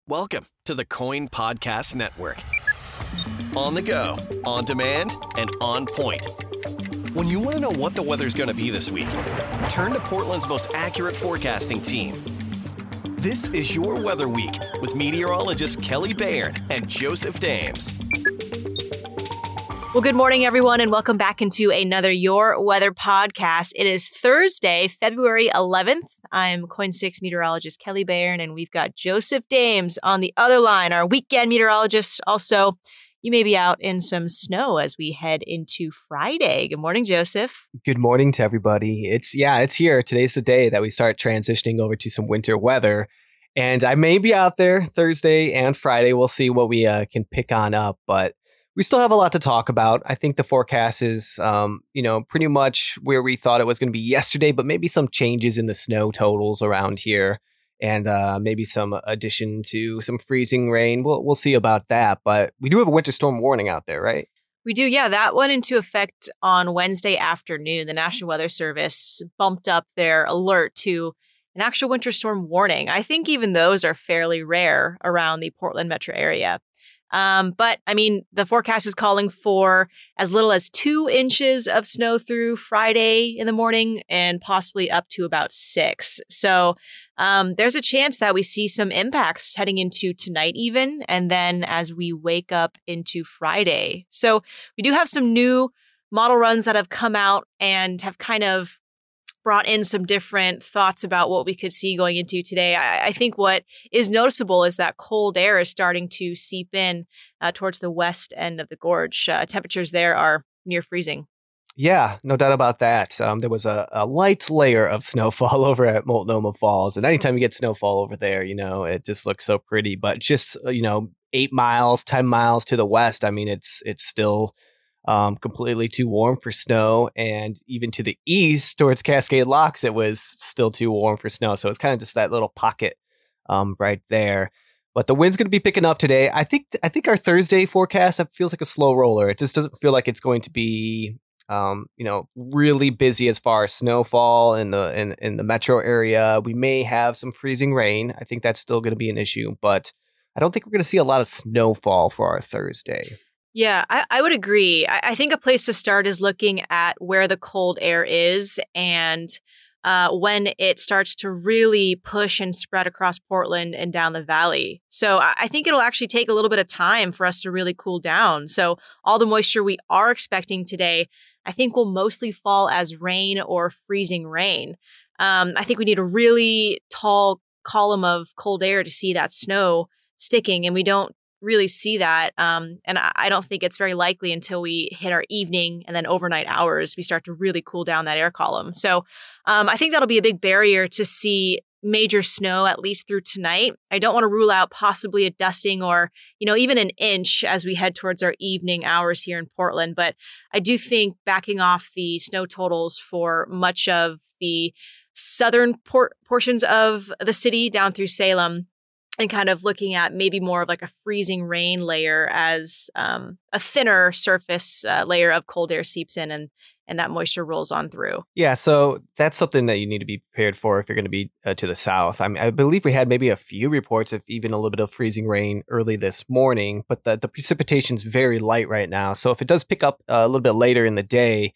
Welcome to the Coin Podcast Network. On the go, on demand, and on point. When you want to know what the weather's going to be this week, turn to Portland's most accurate forecasting team. This is your Weather Week with meteorologists Kelly Bayern and Joseph Dames. Well, good morning, everyone, and welcome back into another Your Weather podcast. It is Thursday, February 11th. I'm Coin 6 meteorologist Kelly Bayern, and we've got Joseph Dames on the other line, our weekend meteorologist. Also, you may be out in some snow as we head into Friday. Good morning, Joseph. Good morning to everybody. It's here. Today's the day that we start transitioning over to some winter weather. And I may be out there Thursday and Friday. We'll see what we can pick on up, but we still have a lot to talk about. I think the forecast is, pretty much where we thought it was going to be yesterday, but maybe some changes in the snow totals around here and maybe some addition to some freezing rain. We'll see about that. But we do have a winter storm warning out there, right? We do. Yeah, that went into effect on Wednesday afternoon. The National Weather Service bumped up their alert to an actual winter storm warning. I think even those are fairly rare around the Portland metro area. But I mean, the forecast is calling for as little as 2 inches of snow through Friday in the morning and possibly up to about 6. So there's a chance that we see some impacts heading into tonight even, and then as we wake up into Friday. So we do have some new model runs that have come out and have kind of brought in some different thoughts about what we could see going into today. I think what is noticeable is that cold air is starting to seep in towards the west end of the gorge. Temperatures there are near freezing. Yeah, no doubt about that. There was a light layer of snowfall over at Multnomah Falls. And anytime you get snowfall over there, it just looks so pretty. But just, 8 miles, 10 miles to the west, I mean, it's still completely too warm for snow, and even to the east towards Cascade Locks, it was still too warm for snow. So it's kind of just that little pocket right there. But the wind's going to be picking up today. I think our Thursday forecast feels like a slow roller. It just doesn't feel like it's going to be really busy as far as snowfall in the metro area. We may have some freezing rain. I think that's still going to be an issue, but I don't think we're going to see a lot of snowfall for our Thursday. Yeah, I would agree. I think a place to start is looking at where the cold air is and when it starts to really push and spread across Portland and down the valley. So I think it'll actually take a little bit of time for us to really cool down. So all the moisture we are expecting today, I think will mostly fall as rain or freezing rain. I think we need a really tall column of cold air to see that snow sticking, and we don't really see that. And I don't think it's very likely until we hit our evening and then overnight hours, we start to really cool down that air column. So I think that'll be a big barrier to see major snow, at least through tonight. I don't want to rule out possibly a dusting or, even an inch as we head towards our evening hours here in Portland. But I do think backing off the snow totals for much of the southern portions of the city down through Salem, and kind of looking at maybe more of like a freezing rain layer as a thinner surface layer of cold air seeps in and that moisture rolls on through. Yeah, so that's something that you need to be prepared for if you're going to be to the south. I believe we had maybe a few reports of even a little bit of freezing rain early this morning, but the precipitation's very light right now. So if it does pick up a little bit later in the day,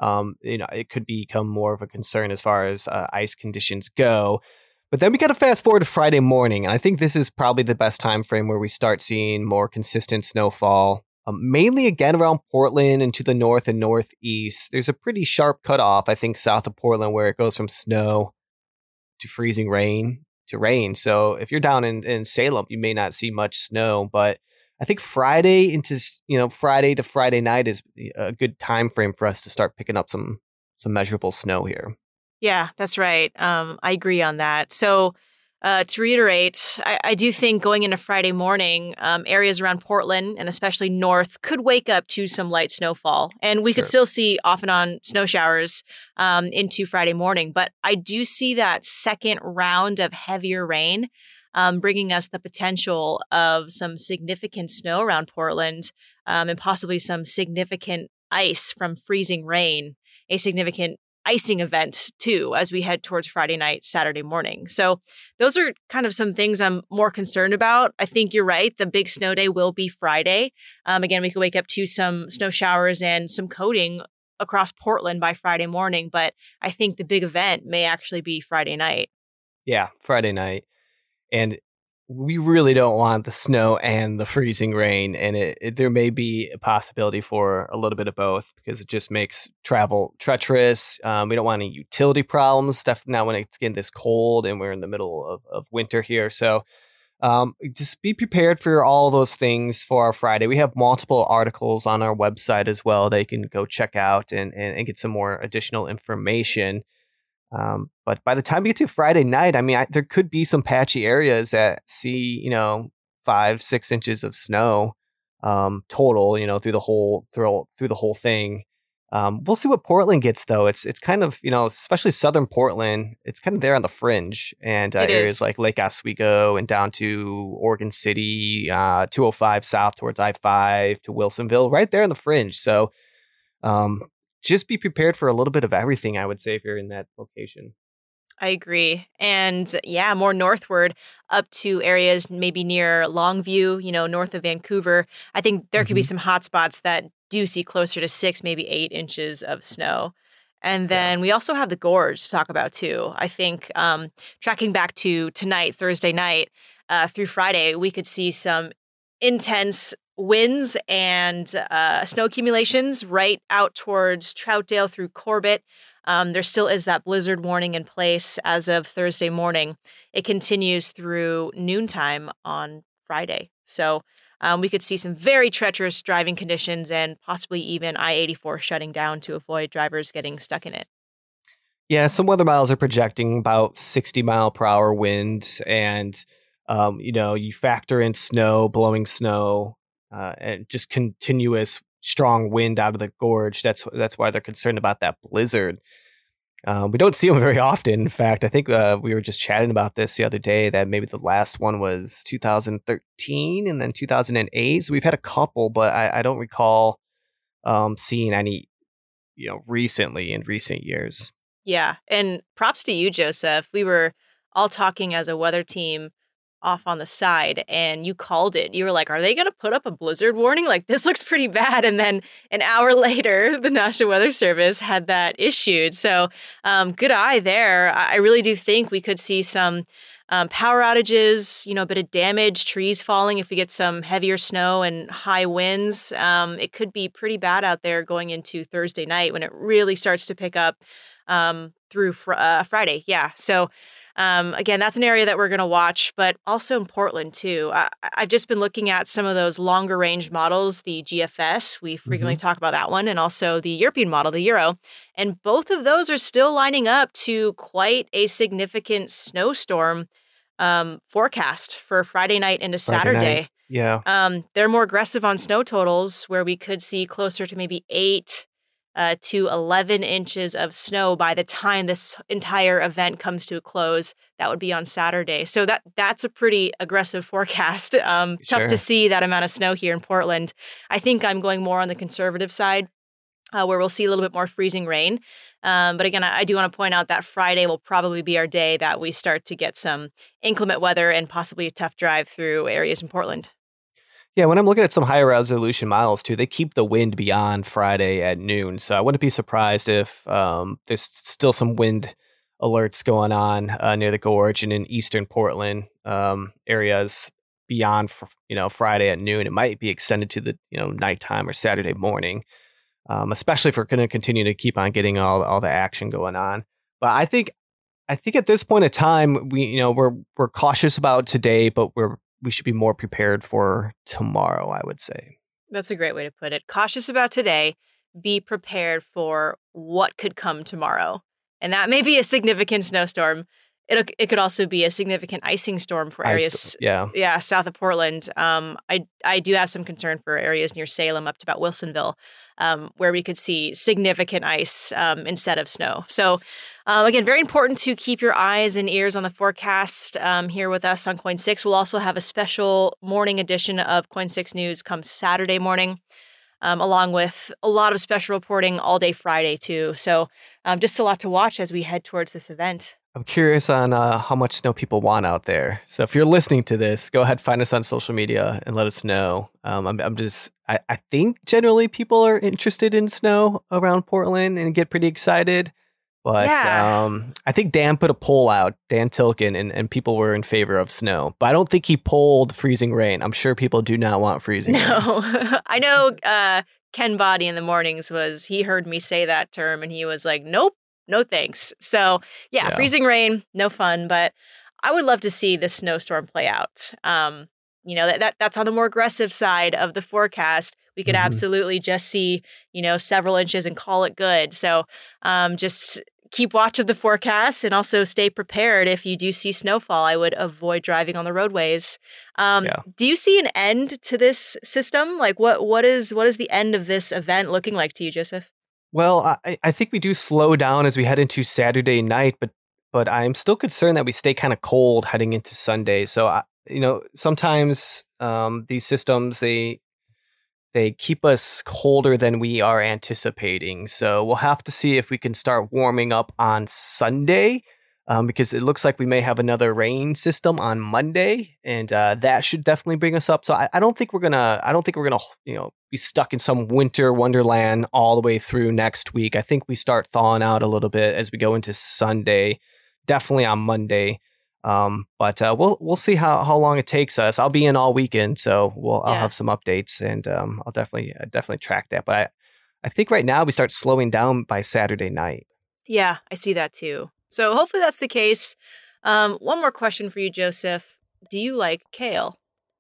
it could become more of a concern as far as ice conditions go. But then we got to fast forward to Friday morning, and I think this is probably the best time frame where we start seeing more consistent snowfall, mainly again around Portland and to the north and northeast. There's a pretty sharp cutoff, I think, south of Portland where it goes from snow to freezing rain to rain. So if you're down in Salem, you may not see much snow, but I think Friday to Friday night is a good time frame for us to start picking up some measurable snow here. Yeah, that's right. I agree on that. So to reiterate, I do think going into Friday morning, areas around Portland and especially north could wake up to some light snowfall. And we could still see off and on snow showers into Friday morning. But I do see that second round of heavier rain bringing us the potential of some significant snow around Portland and possibly some significant ice from freezing rain, a significant icing event too, as we head towards Friday night, Saturday morning. So those are kind of some things I'm more concerned about. I think you're right. The big snow day will be Friday. Again, we could wake up to some snow showers and some coating across Portland by Friday morning, but I think the big event may actually be Friday night. Yeah, Friday night. And we really don't want the snow and the freezing rain, and there may be a possibility for a little bit of both because it just makes travel treacherous. We don't want any utility problems, definitely not when it's getting this cold and we're in the middle of winter here. So just be prepared for all those things for our Friday. We have multiple articles on our website as well that you can go check out and get some more additional information. But by the time we get to Friday night, I mean, there could be some patchy areas that see, 5-6 inches of snow total, through the whole thing. We'll see what Portland gets, though. It's kind of, especially southern Portland, it's kind of there on the fringe, and areas like Lake Oswego and down to Oregon City, 205 south towards I-5 to Wilsonville, right there on the fringe. So just be prepared for a little bit of everything, I would say, if you're in that location. I agree. And yeah, more northward up to areas maybe near Longview, north of Vancouver. I think there could be some hot spots that do see closer to 6, maybe 8 inches of snow. And then we also have the gorge to talk about too. I think tracking back to tonight, Thursday night, through Friday, we could see some intense winds and snow accumulations right out towards Troutdale through Corbett. There still is that blizzard warning in place as of Thursday morning. It continues through noontime on Friday. So we could see some very treacherous driving conditions and possibly even I-84 shutting down to avoid drivers getting stuck in it. Yeah, some weather models are projecting about 60 mile per hour winds, and you factor in snow, blowing snow, and just continuous strong wind out of the gorge. That's why they're concerned about that blizzard. We don't see them very often. In fact, I think we were just chatting about this the other day that maybe the last one was 2013 and then 2008. So we've had a couple, but I don't recall seeing any, recently in recent years. Yeah. And props to you, Joseph. We were all talking as a weather team off on the side and you called it. You were like, are they going to put up a blizzard warning? Like, this looks pretty bad. And then an hour later, the National Weather Service had that issued. So good eye there. I really do think we could see some power outages, a bit of damage, trees falling if we get some heavier snow and high winds. It could be pretty bad out there going into Thursday night when it really starts to pick up through Friday. Yeah. So again, that's an area that we're going to watch, but also in Portland too. I've just been looking at some of those longer range models, the GFS. We frequently talk about that one, and also the European model, the Euro. And both of those are still lining up to quite a significant snowstorm forecast for Friday night into Saturday. Yeah. They're more aggressive on snow totals, where we could see closer to maybe 8 to 11 inches of snow by the time this entire event comes to a close. That would be on Saturday. So that's a pretty aggressive forecast. Tough to see that amount of snow here in Portland. I think I'm going more on the conservative side, where we'll see a little bit more freezing rain. But again, I do want to point out that Friday will probably be our day that we start to get some inclement weather and possibly a tough drive through areas in Portland. Yeah, when I'm looking at some higher resolution models too, they keep the wind beyond Friday at noon. So I wouldn't be surprised if there's still some wind alerts going on near the gorge and in eastern Portland areas beyond Friday at noon. It might be extended to the nighttime or Saturday morning, especially if we're going to continue to keep on getting all the action going on. But I think at this point in time, we're cautious about today, but we should be more prepared for tomorrow, I would say. That's a great way to put it. Cautious about today, be prepared for what could come tomorrow. And that may be a significant snowstorm. It could also be a significant icing storm for areas south of Portland. I do have some concern for areas near Salem up to about Wilsonville, where we could see significant ice instead of snow. So again, very important to keep your eyes and ears on the forecast here with us on KOIN 6. We'll also have a special morning edition of KOIN 6 News come Saturday morning. along with a lot of special reporting all day Friday too. So just a lot to watch as we head towards this event. I'm curious on how much snow people want out there. So if you're listening to this, go ahead, find us on social media and let us know. I think generally people are interested in snow around Portland and get pretty excited. But I think Dan put a poll out, Dan Tilkin, and people were in favor of snow. But I don't think he polled freezing rain. I'm sure people do not want freezing rain. No, I know Ken Body in the mornings he heard me say that term and he was like, nope. No thanks. So yeah, freezing rain, no fun, but I would love to see this snowstorm play out. That's on the more aggressive side of the forecast. We could absolutely just see, several inches and call it good. So just keep watch of the forecast and also stay prepared. If you do see snowfall, I would avoid driving on the roadways. Do you see an end to this system? Like what is the end of this event looking like to you, Joseph? Well, I think we do slow down as we head into Saturday night, but I'm still concerned that we stay kind of cold heading into Sunday. So, sometimes these systems, they keep us colder than we are anticipating. So we'll have to see if we can start warming up on Sunday, because it looks like we may have another rain system on Monday, and that should definitely bring us up. So I don't think we're gonna be stuck in some winter wonderland all the way through next week. I think we start thawing out a little bit as we go into Sunday, definitely on Monday. But we'll see how long it takes us. I'll be in all weekend, so I'll have some updates, and I'll definitely track that. But I think right now we start slowing down by Saturday night. Yeah, I see that too. So hopefully that's the case. One more question for you, Joseph. Do you like kale?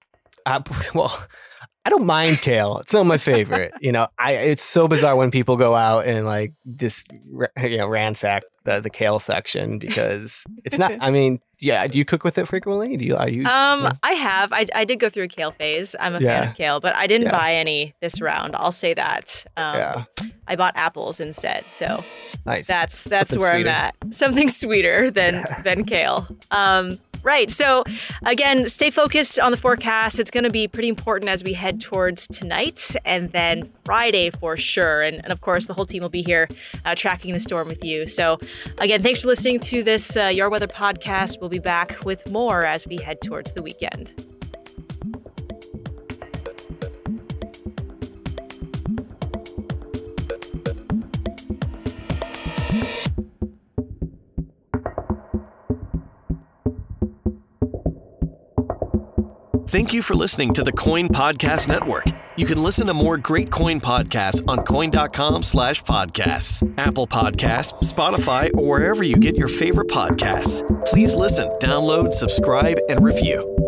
Well, I don't mind kale. It's not my favorite. It's so bizarre when people go out and like just ransack the kale section, because it's not. I mean, do you cook with it frequently? I have. I did go through a kale phase. I'm a fan of kale, but I didn't buy any this round. I'll say that. I bought apples instead. So nice. That's Something where sweeter. I'm at. Something sweeter than kale. Right. So again, stay focused on the forecast. It's going to be pretty important as we head towards tonight and then Friday for sure. And of course, the whole team will be here tracking the storm with you. So again, thanks for listening to this Your Weather podcast. We'll be back with more as we head towards the weekend. Thank you for listening to the KOIN Podcast Network. You can listen to more great KOIN podcasts on KOIN.com/podcasts, Apple Podcasts, Spotify, or wherever you get your favorite podcasts. Please listen, download, subscribe, and review.